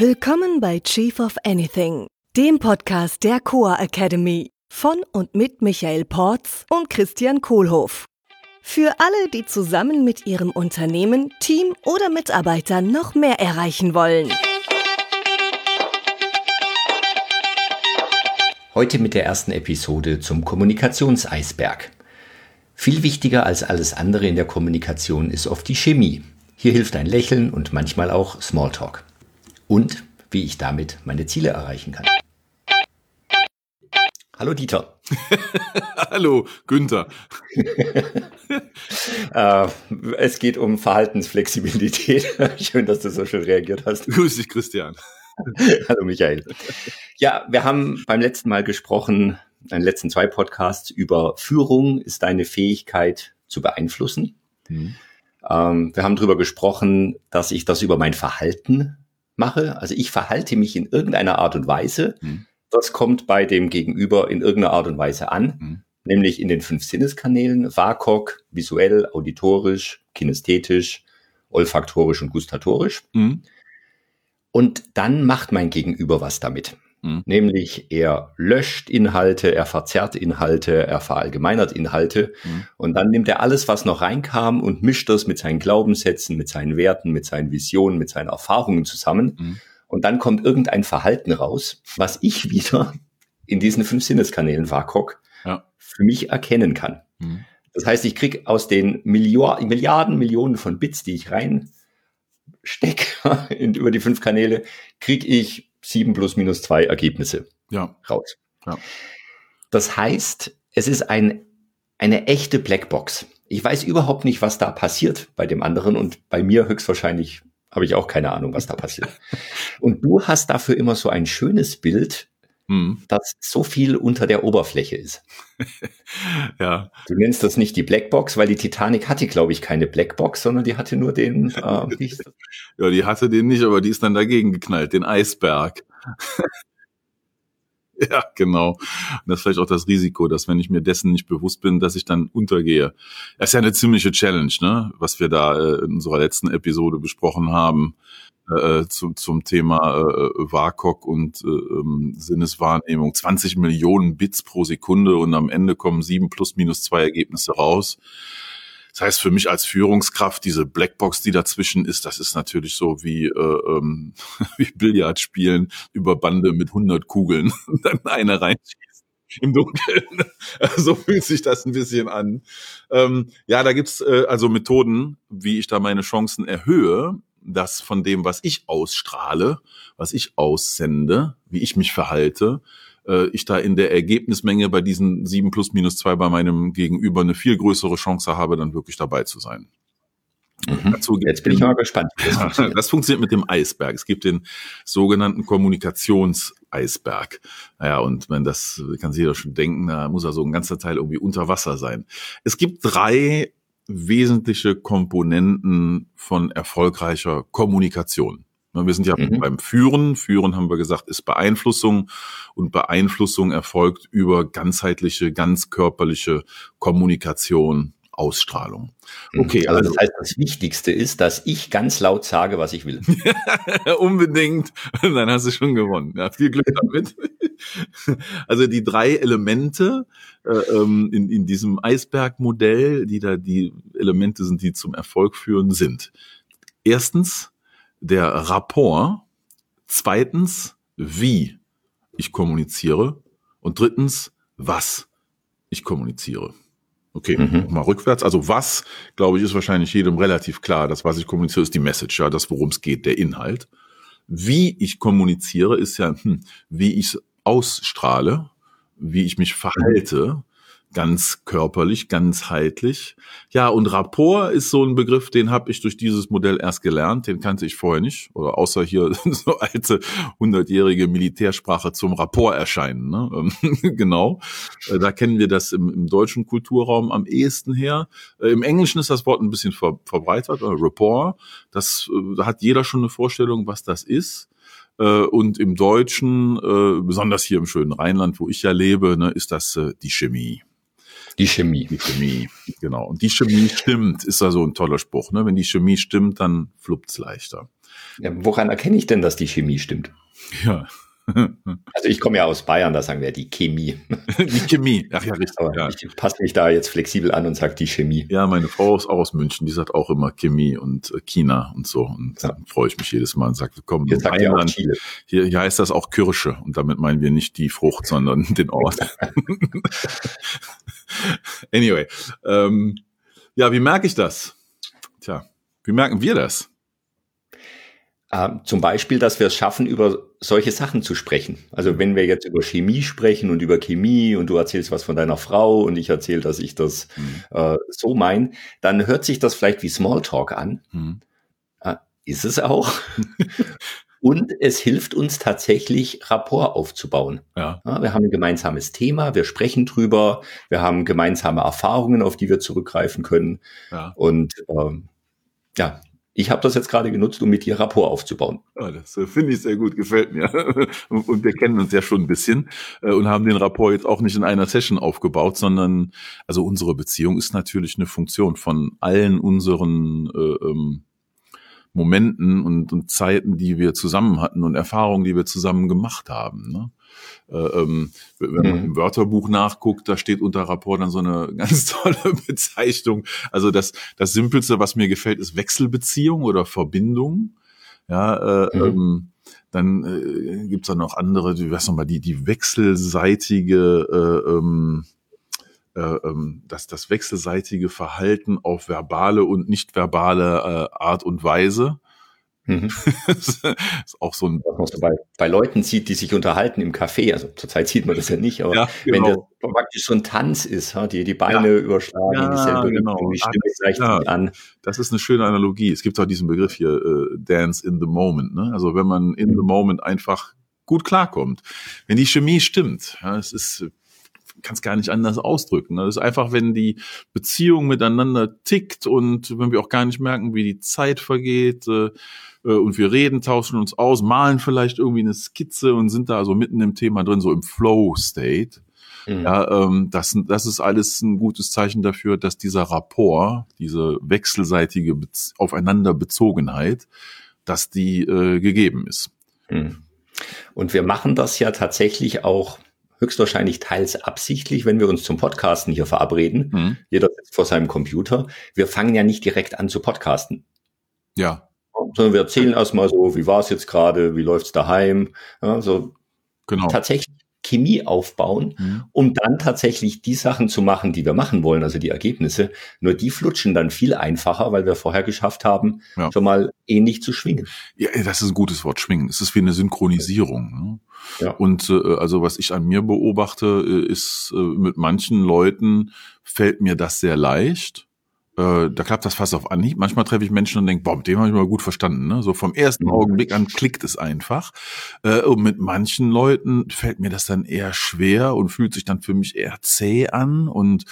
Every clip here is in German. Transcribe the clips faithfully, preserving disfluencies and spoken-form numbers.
Willkommen bei Chief of Anything, dem Podcast der Coa Academy von und mit Michael Porz und Christian Kohlhoff. Für alle, die zusammen mit ihrem Unternehmen, Team oder Mitarbeitern noch mehr erreichen wollen. Heute mit der ersten Episode zum Kommunikationseisberg. Viel wichtiger als alles andere in der Kommunikation ist oft die Chemie. Hier hilft ein Lächeln und manchmal auch Smalltalk. Und wie ich damit meine Ziele erreichen kann. Hallo Dieter. Hallo Günther. äh, es geht um Verhaltensflexibilität. Schön, dass du so schön reagiert hast. Grüß dich, Christian. Hallo Michael. Ja, wir haben beim letzten Mal gesprochen, in den letzten zwei Podcasts, über Führung ist deine Fähigkeit zu beeinflussen. Mhm. Ähm, wir haben darüber gesprochen, dass ich das über mein Verhalten mache. Also ich verhalte mich in irgendeiner Art und Weise. Mhm. Das kommt bei dem Gegenüber in irgendeiner Art und Weise an, mhm. nämlich in den fünf Sinneskanälen, W A K O K, visuell, auditorisch, kinästhetisch, olfaktorisch und gustatorisch. Mhm. Und dann macht mein Gegenüber was damit. Mhm. Nämlich er löscht Inhalte, er verzerrt Inhalte, er verallgemeinert Inhalte. Mhm. Und dann nimmt er alles, was noch reinkam und mischt das mit seinen Glaubenssätzen, mit seinen Werten, mit seinen Visionen, mit seinen Erfahrungen zusammen. Mhm. Und dann kommt irgendein Verhalten raus, was ich wieder in diesen fünf Sinneskanälen W A K O K ja. für mich erkennen kann. Mhm. Das heißt, ich kriege aus den Milliard, Milliarden, Millionen von Bits, die ich reinstecke über die fünf Kanäle, kriege ich sieben plus minus zwei Ergebnisse ja. raus. Ja. Das heißt, es ist ein, eine echte Blackbox. Ich weiß überhaupt nicht, was da passiert bei dem anderen und bei mir höchstwahrscheinlich habe ich auch keine Ahnung, was da passiert. Und du hast dafür immer so ein schönes Bild, hm. das so viel unter der Oberfläche ist. Ja. Du nennst das nicht die Blackbox, weil die Titanic hatte, glaube ich, keine Blackbox, sondern die hatte nur den... Äh, ja, die hatte den nicht, aber die ist dann dagegen geknallt, den Eisberg. Ja, genau. Und das ist vielleicht auch das Risiko, dass wenn ich mir dessen nicht bewusst bin, dass ich dann untergehe. Das ist ja eine ziemliche Challenge, ne, was wir da äh, in unserer letzten Episode besprochen haben äh, zu, zum Thema äh, W A K O K und äh, Sinneswahrnehmung. zwanzig Millionen Bits pro Sekunde und am Ende kommen sieben plus minus zwei Ergebnisse raus. Das heißt, für mich als Führungskraft, diese Blackbox, die dazwischen ist, das ist natürlich so wie, äh, ähm, wie Billard spielen über Bande mit hundert Kugeln und dann eine reinschießen im Dunkeln. So fühlt sich das ein bisschen an. Ähm, ja, da gibt's äh, also Methoden, wie ich da meine Chancen erhöhe, dass von dem, was ich ausstrahle, was ich aussende, wie ich mich verhalte, ich da in der Ergebnismenge bei diesen sieben plus minus zwei bei meinem Gegenüber eine viel größere Chance habe, dann wirklich dabei zu sein. Mhm. Jetzt bin ich mal gespannt. Das funktioniert. Das funktioniert mit dem Eisberg. Es gibt den sogenannten Kommunikationseisberg. Naja, und wenn das kann sich jeder schon denken, da muss ja so ein ganzer Teil irgendwie unter Wasser sein. Es gibt drei wesentliche Komponenten von erfolgreicher Kommunikation. Wir sind ja mhm. beim Führen. Führen, haben wir gesagt, ist Beeinflussung. Und Beeinflussung erfolgt über ganzheitliche, ganzkörperliche Kommunikation, Ausstrahlung. Okay, also, also das heißt, das Wichtigste ist, dass ich ganz laut sage, was ich will. Unbedingt. Dann hast du schon gewonnen. Ja, viel Glück damit. Also die drei Elemente äh, in, in diesem Eisbergmodell, die da die Elemente sind, die zum Erfolg führen, sind erstens der Rapport, zweitens, wie ich kommuniziere und drittens, was ich kommuniziere. Okay, mhm. mal rückwärts. Also was, glaube ich, ist wahrscheinlich jedem relativ klar. Das, was ich kommuniziere, ist die Message, ja, das, worum es geht, der Inhalt. Wie ich kommuniziere, ist ja, hm, wie ich ausstrahle, wie ich mich verhalte, ganz körperlich, ganzheitlich. Ja, und Rapport ist so ein Begriff, den habe ich durch dieses Modell erst gelernt, den kannte ich vorher nicht, oder außer hier so alte hundertjährige Militärsprache zum Rapport erscheinen. Ne? Genau, da kennen wir das im, im deutschen Kulturraum am ehesten her. Im Englischen ist das Wort ein bisschen ver, verbreitert, oder Rapport. Das, da hat jeder schon eine Vorstellung, was das ist. Und im Deutschen, besonders hier im schönen Rheinland, wo ich ja lebe, ist das die Chemie. Die Chemie. Die Chemie, genau. Und die Chemie stimmt, ist ja so ein toller Spruch. Ne? Wenn die Chemie stimmt, dann fluppt's leichter. Ja, woran erkenne ich denn, dass die Chemie stimmt? Ja. Also ich komme ja aus Bayern, da sagen wir die Chemie. Die Chemie, ach ja, richtig. Aber ja. Ich passe mich da jetzt flexibel an und sage die Chemie. Ja, meine Frau ist auch aus München, die sagt auch immer Chemie und äh, China und so. Und ja. dann freue ich mich jedes Mal und sage, komm, jetzt sagt ihr auch Chile. Hier, hier heißt das auch Kirsche und damit meinen wir nicht die Frucht, sondern den Ort. Anyway, ähm, ja, wie merke ich das? Tja, wie merken wir das? Ähm, zum Beispiel, dass wir es schaffen, über solche Sachen zu sprechen. Also wenn wir jetzt über Chemie sprechen und über Chemie und du erzählst was von deiner Frau und ich erzähle, dass ich das mhm. äh, so meine, dann hört sich das vielleicht wie Smalltalk an. Mhm. Äh, ist es auch. Und es hilft uns tatsächlich, Rapport aufzubauen. Ja. Ja, wir haben ein gemeinsames Thema, wir sprechen drüber, wir haben gemeinsame Erfahrungen, auf die wir zurückgreifen können. Ja. Und ähm, ja, ich habe das jetzt gerade genutzt, um mit dir Rapport aufzubauen. Ja, das finde ich sehr gut, gefällt mir. Und wir kennen uns ja schon ein bisschen und haben den Rapport jetzt auch nicht in einer Session aufgebaut, sondern also unsere Beziehung ist natürlich eine Funktion von allen unseren äh, ähm, Momenten und, und Zeiten, die wir zusammen hatten und Erfahrungen, die wir zusammen gemacht haben. Ne? Äh, ähm, wenn man mhm. im Wörterbuch nachguckt, da steht unter Rapport dann so eine ganz tolle Bezeichnung. Also das, das Simpelste, was mir gefällt, ist Wechselbeziehung oder Verbindung. Ja, äh, mhm. ähm, dann äh, gibt's da noch andere, wie weiß noch mal, die, die wechselseitige äh, ähm, Äh, das, das wechselseitige Verhalten auf verbale und nicht verbale äh, Art und Weise. Mhm. Das ist auch so ein. Was man bei, bei Leuten sieht, die sich unterhalten im Café, also zurzeit sieht man das ja nicht, aber ja, genau. Wenn das praktisch so ein Tanz ist, die die Beine ja. überschlagen, ja, dieselbe genau. Richtung, die Stimme gleicht ja. sich an. Das ist eine schöne Analogie. Es gibt auch diesen Begriff hier, äh, Dance in the Moment. Ne? Also wenn man in mhm. the Moment einfach gut klarkommt. Wenn die Chemie stimmt, ja, es ist kann es gar nicht anders ausdrücken. Das ist einfach, wenn die Beziehung miteinander tickt und wenn wir auch gar nicht merken, wie die Zeit vergeht äh, und wir reden, tauschen uns aus, malen vielleicht irgendwie eine Skizze und sind da also mitten im Thema drin, so im Flow-State. Mhm. Ja, ähm, das, das ist alles ein gutes Zeichen dafür, dass dieser Rapport, diese wechselseitige Be- Aufeinanderbezogenheit, dass die äh, gegeben ist. Mhm. Und wir machen das ja tatsächlich auch höchstwahrscheinlich teils absichtlich, wenn wir uns zum Podcasten hier verabreden. Mhm. Jeder sitzt vor seinem Computer. Wir fangen ja nicht direkt an zu podcasten. Ja. Sondern wir erzählen erstmal so, wie war es jetzt gerade, wie läuft's daheim. Ja, so genau. Tatsächlich Chemie aufbauen, mhm. um dann tatsächlich die Sachen zu machen, die wir machen wollen, also die Ergebnisse. Nur die flutschen dann viel einfacher, weil wir vorher geschafft haben, ja. schon mal ähnlich zu schwingen. Ja, das ist ein gutes Wort, schwingen. Es ist wie eine Synchronisierung. Ne? Ja. Und äh, also was ich an mir beobachte, äh, ist, äh, mit manchen Leuten fällt mir das sehr leicht. Äh, da klappt das fast auf Anhieb. Manchmal treffe ich Menschen und denke, boah, mit dem habe ich mal gut verstanden. Ne? So vom ersten mhm. Augenblick an klickt es einfach. Äh, und mit manchen Leuten fällt mir das dann eher schwer und fühlt sich dann für mich eher zäh an. Und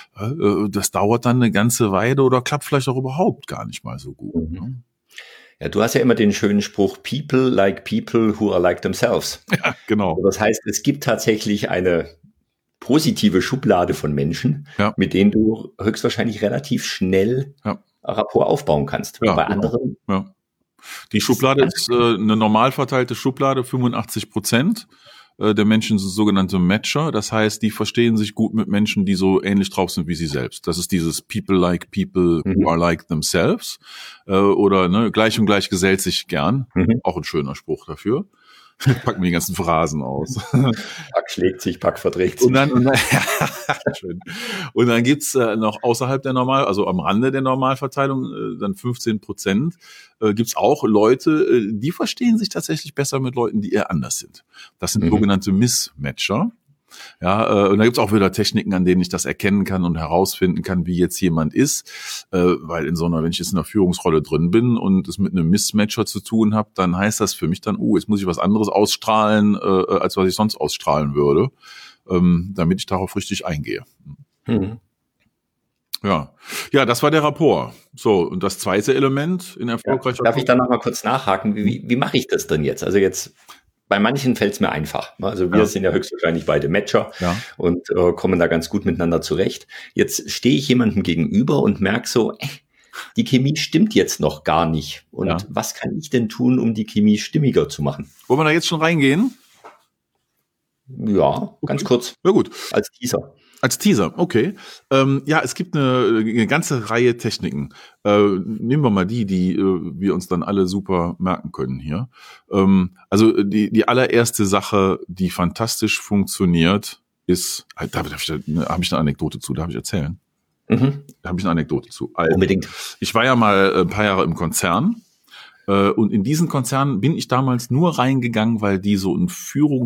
äh, das dauert dann eine ganze Weile oder klappt vielleicht auch überhaupt gar nicht mal so gut. Mhm. Ne? Ja, du hast ja immer den schönen Spruch, people like people who are like themselves. Ja, genau. Also das heißt, es gibt tatsächlich eine positive Schublade von Menschen, ja. mit denen du höchstwahrscheinlich relativ schnell ja. Rapport aufbauen kannst. Ja, bei genau. anderen. Ja. Die Schublade ist, ist äh, eine normal verteilte Schublade, fünfundachtzig Prozent der Menschen sind sogenannte Matcher. Das heißt, die verstehen sich gut mit Menschen, die so ähnlich drauf sind wie sie selbst. Das ist dieses people like people mhm. who are like themselves. Äh, oder ne, gleich und gleich gesellt sich gern. Mhm. Auch ein schöner Spruch dafür. Packen wir die ganzen Phrasen aus. Pack schlägt sich, Pack verträgt sich. Und dann, und dann, schön. Und dann gibt's äh, noch außerhalb der Normal, also am Rande der Normalverteilung, äh, dann fünfzehn Prozent, äh, gibt's auch Leute, äh, die verstehen sich tatsächlich besser mit Leuten, die eher anders sind. Das sind mhm. sogenannte Mismatcher. Ja, äh, und da gibt's auch wieder Techniken, an denen ich das erkennen kann und herausfinden kann, wie jetzt jemand ist, äh, weil in so einer, wenn ich jetzt in einer Führungsrolle drin bin und es mit einem Mismatcher zu tun habe, dann heißt das für mich dann, oh, jetzt muss ich was anderes ausstrahlen, äh, als was ich sonst ausstrahlen würde, ähm, damit ich darauf richtig eingehe. Mhm. Ja, ja, das war der Rapport. So, und das zweite Element in erfolgreicher. Ja, darf ich da noch mal kurz nachhaken? Wie, wie, wie mache ich das denn jetzt? Also jetzt bei manchen fällt es mir einfach. Also wir ja. sind ja höchstwahrscheinlich beide Matcher ja. und äh, kommen da ganz gut miteinander zurecht. Jetzt stehe ich jemandem gegenüber und merke so, äh, die Chemie stimmt jetzt noch gar nicht. Und ja. was kann ich denn tun, um die Chemie stimmiger zu machen? Wollen wir da jetzt schon reingehen? Ja, okay. Ganz kurz. Ja, gut. Als Teaser. Als Teaser, okay. Ähm, ja, es gibt eine, eine ganze Reihe Techniken. Äh, nehmen wir mal die, die äh, wir uns dann alle super merken können hier. Ähm, also die, die allererste Sache, die fantastisch funktioniert, ist, da, da, da habe ich eine Anekdote zu, darf ich erzählen? Mhm. Da habe ich eine Anekdote zu. Also, unbedingt. Ich war ja mal ein paar Jahre im Konzern. Und in diesen Konzern bin ich damals nur reingegangen, weil die so ein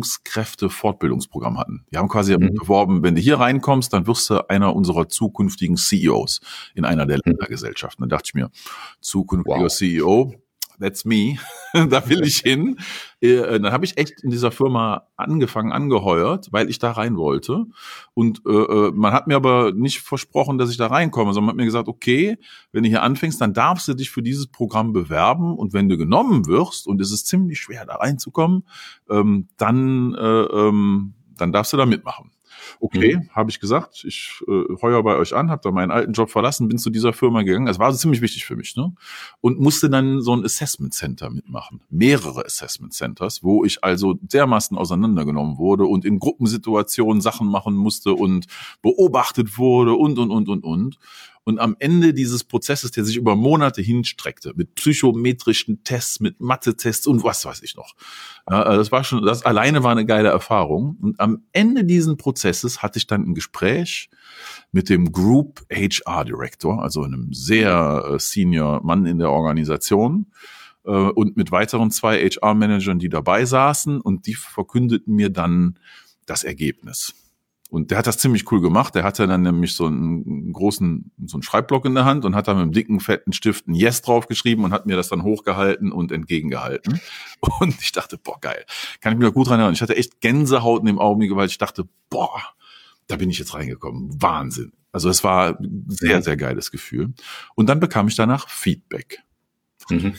Führungskräfte-Fortbildungsprogramm hatten. Die haben quasi mhm. beworben, wenn du hier reinkommst, dann wirst du einer unserer zukünftigen C E Os in einer der Ländergesellschaften. Dann dachte ich mir, zukünftiger wow. C E O, that's me, da will ich hin. Dann habe ich echt in dieser Firma angefangen, angeheuert, weil ich da rein wollte. Und äh, man hat mir aber nicht versprochen, dass ich da reinkomme, sondern man hat mir gesagt, okay, wenn du hier anfängst, dann darfst du dich für dieses Programm bewerben. Und wenn du genommen wirst, und es ist ziemlich schwer, da reinzukommen, ähm, dann, äh, ähm, dann darfst du da mitmachen. Okay, mhm. habe ich gesagt, ich äh, heuer bei euch an, habe da meinen alten Job verlassen, bin zu dieser Firma gegangen. Das war also ziemlich wichtig für mich, ne? Und musste dann so ein Assessment Center mitmachen. Mehrere Assessment Centers, wo ich also dermaßen auseinandergenommen wurde und in Gruppensituationen Sachen machen musste und beobachtet wurde und, und, und, und, und. Und am Ende dieses Prozesses, der sich über Monate hinstreckte, mit psychometrischen Tests, mit Mathe-Tests und was weiß ich noch. Ja, das war schon, das alleine war eine geile Erfahrung. Und am Ende dieses Prozesses hatte ich dann ein Gespräch mit dem Group H R Director, also einem sehr äh, senior Mann in der Organisation, äh, und mit weiteren zwei H R-Managern, die dabei saßen, und die verkündeten mir dann das Ergebnis. Und der hat das ziemlich cool gemacht. Der hatte dann nämlich so einen großen, so einen Schreibblock in der Hand und hat da mit einem dicken, fetten Stift ein Yes draufgeschrieben und hat mir das dann hochgehalten und entgegengehalten. Und ich dachte, boah, geil. Kann ich mich noch gut dran erinnern. Ich hatte echt Gänsehaut in dem Augenblick, weil ich dachte, boah, da bin ich jetzt reingekommen. Wahnsinn. Also es war ein sehr, sehr geiles Gefühl. Und dann bekam ich danach Feedback. Mhm.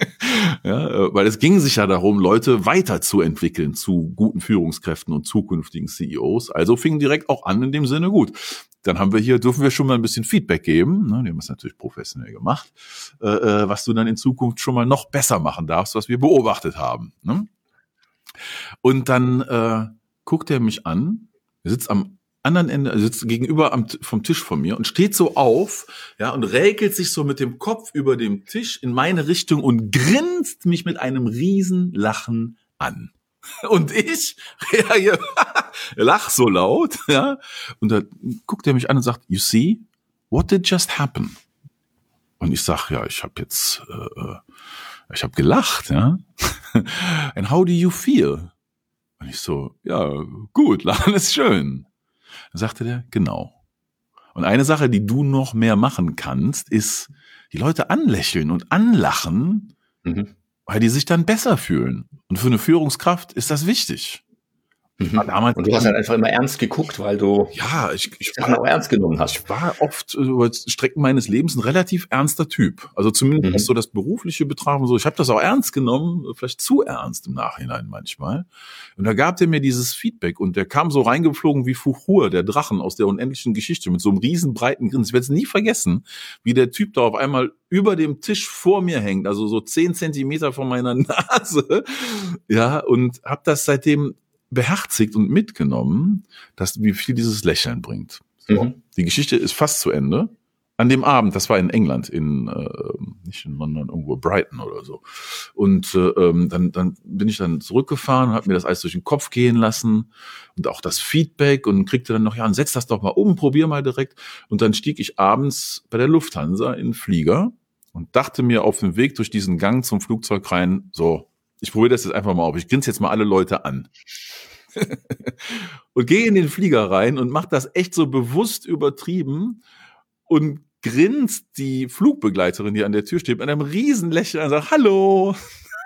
Ja, weil es ging sich ja darum, Leute weiterzuentwickeln zu guten Führungskräften und zukünftigen C E Os. Also fing direkt auch an in dem Sinne, gut, dann haben wir hier, dürfen wir schon mal ein bisschen Feedback geben. Ne, die haben es natürlich professionell gemacht, äh, was du dann in Zukunft schon mal noch besser machen darfst, was wir beobachtet haben. Ne? Und dann äh, guckt er mich an, er sitzt am anderen Ende, also sitzt gegenüber am, vom Tisch von mir und steht so auf, ja, und räkelt sich so mit dem Kopf über dem Tisch in meine Richtung und grinst mich mit einem riesen Lachen an. Und ich reagiere, lach so laut, ja, und da guckt er mich an und sagt, you see, what did just happen? Und ich sag, ja, ich habe jetzt, äh, ich habe gelacht, ja. And how do you feel? Und ich so, ja, gut, lachen ist schön. Dann sagte der, genau. Und eine Sache, die du noch mehr machen kannst, ist die Leute anlächeln und anlachen, mhm. weil die sich dann besser fühlen. Und für eine Führungskraft ist das wichtig. Mhm. Damals und du hast halt einfach immer ernst geguckt, weil du ja, ich, ich das war, auch ernst genommen hast. Ich war oft über Strecken meines Lebens ein relativ ernster Typ. Also zumindest mhm. so das berufliche Betragen so. Ich habe das auch ernst genommen, vielleicht zu ernst im Nachhinein manchmal. Und da gab der mir dieses Feedback und der kam so reingeflogen wie Fuchur, der Drachen aus der unendlichen Geschichte, mit so einem riesen breiten Grinsen. Ich werde es nie vergessen, wie der Typ da auf einmal über dem Tisch vor mir hängt, also so zehn Zentimeter von meiner Nase. Ja, und habe das seitdem beherzigt und mitgenommen, dass wie viel dieses Lächeln bringt. So. Mhm. Die Geschichte ist fast zu Ende. An dem Abend, das war in England, in äh, nicht in London, irgendwo Brighton oder so. Und äh, dann, dann bin ich dann zurückgefahren und habe mir das alles durch den Kopf gehen lassen und auch das Feedback und kriegte dann noch, ja, und setz das doch mal um, probier mal direkt. Und dann stieg ich abends bei der Lufthansa in den Flieger und dachte mir auf dem Weg durch diesen Gang zum Flugzeug rein, so, ich probiere das jetzt einfach mal auf. Ich grinse jetzt mal alle Leute an. Und gehe in den Flieger rein und mache das echt so bewusst übertrieben und grinst die Flugbegleiterin, die an der Tür steht, mit einem riesen Lächeln und sagt, hallo.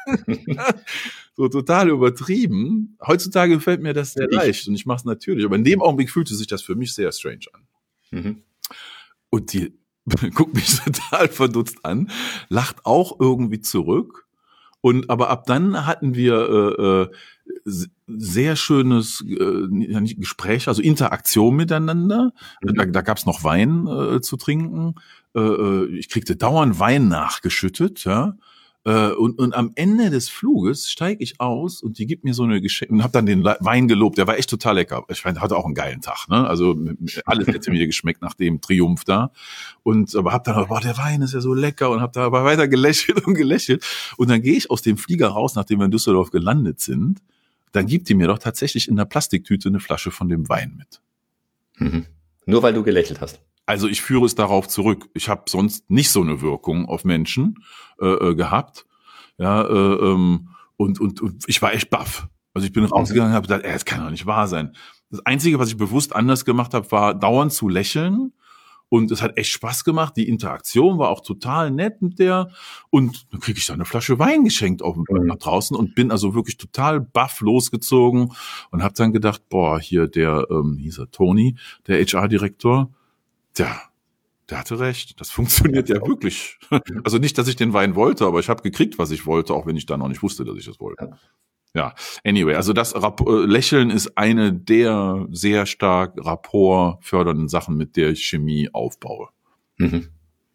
So total übertrieben. Heutzutage fällt mir das sehr leicht und ich mache es natürlich. Aber in dem Augenblick fühlte sich das für mich sehr strange an. Mhm. Und die guckt mich total verdutzt an, lacht auch irgendwie zurück. Und aber ab dann hatten wir äh, sehr schönes äh, nicht Gespräch, also Interaktion miteinander. Mhm. Da, da gab's noch Wein äh, zu trinken. Äh, ich kriegte dauernd Wein nachgeschüttet, ja. Und, und am Ende des Fluges steige ich aus und die gibt mir so eine Geschenk und habe dann den Wein gelobt. Der war echt total lecker. Ich fand, hatte auch einen geilen Tag. Ne? Also alles hätte mir geschmeckt nach dem Triumph da. Und aber hab dann, boah, der Wein ist ja so lecker und hab da aber weiter gelächelt und gelächelt. Und dann gehe ich aus dem Flieger raus, nachdem wir in Düsseldorf gelandet sind. Dann gibt die mir doch tatsächlich in der Plastiktüte eine Flasche von dem Wein mit. Mhm. Nur weil du gelächelt hast. Also ich führe es darauf zurück. Ich habe sonst nicht so eine Wirkung auf Menschen äh, gehabt. Ja, äh, ähm, und, und, und ich war echt baff. Also ich bin rausgegangen und habe gedacht, ey, das kann doch nicht wahr sein. Das Einzige, was ich bewusst anders gemacht habe, war dauernd zu lächeln. Und es hat echt Spaß gemacht. Die Interaktion war auch total nett mit der. Und dann kriege ich da eine Flasche Wein geschenkt auf dem Weg nach draußen und bin also wirklich total baff losgezogen und habe dann gedacht, boah, hier der, ähm, hieß er Tony, der H R-Direktor, der, der hatte recht. Das funktioniert ja wirklich. Also nicht, dass ich den Wein wollte, aber ich habe gekriegt, was ich wollte, auch wenn ich dann noch nicht wusste, dass ich das wollte. Ja, anyway, also das Rapport, Lächeln ist eine der sehr stark Rapport fördernden Sachen, mit der ich Chemie aufbaue. Mhm.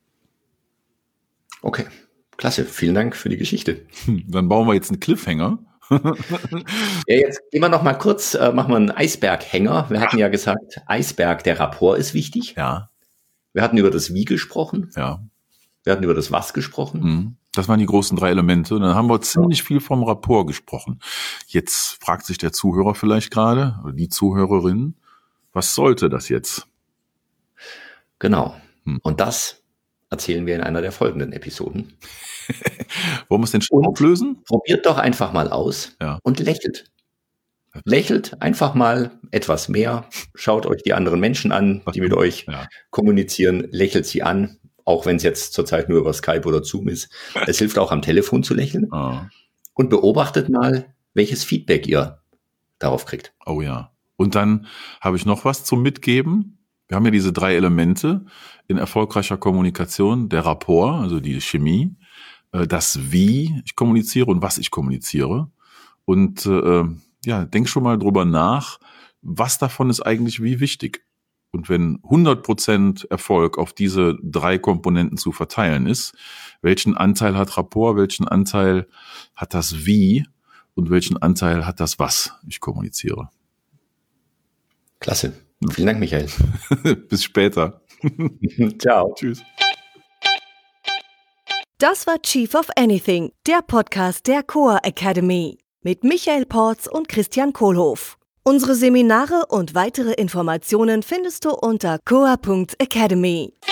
Okay, klasse. Vielen Dank für die Geschichte. Dann bauen wir jetzt einen Cliffhanger. Ja, jetzt gehen wir noch mal kurz, äh, machen wir einen Eisberghänger. Wir hatten ja gesagt, Eisberg, der Rapport ist wichtig. Ja. Wir hatten über das Wie gesprochen. Ja. Wir hatten über das Was gesprochen. Das waren die großen drei Elemente. Und dann haben wir ziemlich viel vom Rapport gesprochen. Jetzt fragt sich der Zuhörer vielleicht gerade, oder die Zuhörerin, was sollte das jetzt? Genau. Hm. Und das erzählen wir in einer der folgenden Episoden. Wollen wir es denn schon auflösen? Probiert doch einfach mal aus ja. und lächelt. Lächelt einfach mal etwas mehr. Schaut euch die anderen Menschen an, die mit euch ja. kommunizieren. Lächelt sie an. Auch wenn es jetzt zurzeit nur über Skype oder Zoom ist. Es hilft auch am Telefon zu lächeln. Oh. Und beobachtet mal, welches Feedback ihr darauf kriegt. Oh ja. Und dann habe ich noch was zum Mitgeben. Wir haben ja diese drei Elemente in erfolgreicher Kommunikation. Der Rapport, also die Chemie. Das Wie ich kommuniziere und was ich kommuniziere. Und äh, ja, denk schon mal drüber nach, was davon ist eigentlich wie wichtig. Und wenn hundert Prozent Erfolg auf diese drei Komponenten zu verteilen ist, welchen Anteil hat Rapport, welchen Anteil hat das Wie und welchen Anteil hat das Was ich kommuniziere? Klasse. Vielen Dank, Michael. Bis später. Ciao. Tschüss. Das war Chief of Anything, der Podcast der Coa Academy mit Michael Porz und Christian Kohlhoff. Unsere Seminare und weitere Informationen findest du unter coa punkt academy.